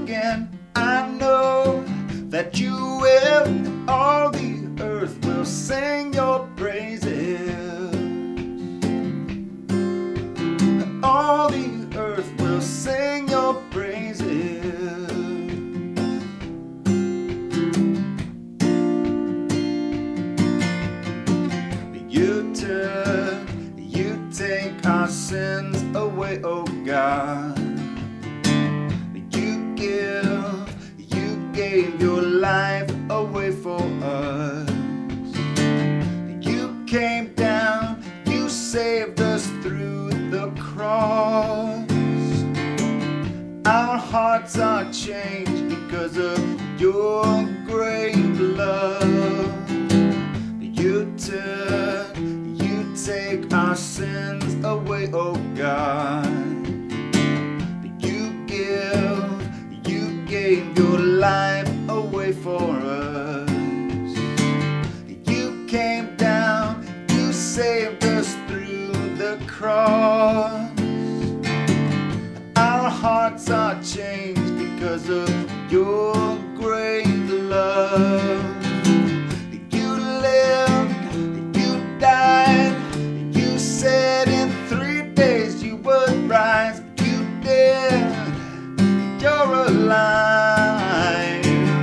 again. I know that you will. All the earth will sing your praises. All the earth will sing your praises. You take our sins away, oh God. You gave your life away for us. You came down, you saved us through the cross. Our hearts are changed because of your great love. You take our sins away, oh God. You gave your life away for us. You came down, you saved us through the cross. Our hearts are changed because of your great love. You lived, you died, you said in 3 days you would rise. You did, you're alive.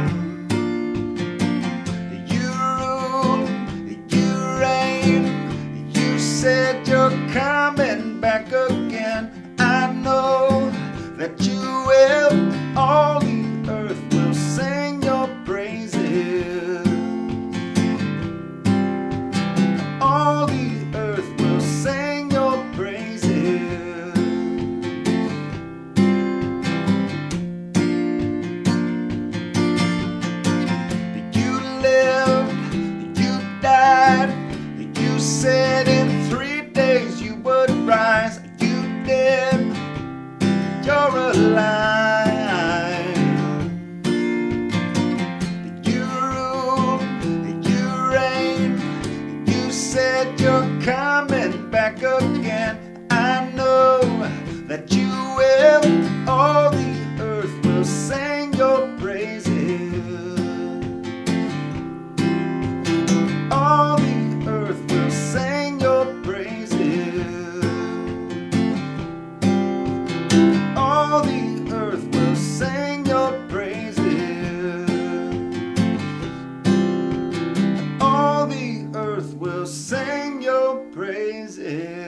You rule, you reign, you said you're coming back again. I know that you will. All the earth will sing your praises. All the earth will sing your praises. You lived, you died, you said in 3 days you would rise. You did, you're alive. You rule, you reign, you said you're coming back again. I know that you will. All the earth will sing your praises. All the earth will sing your praises. All the earth will sing your praises. All the earth will sing your praises.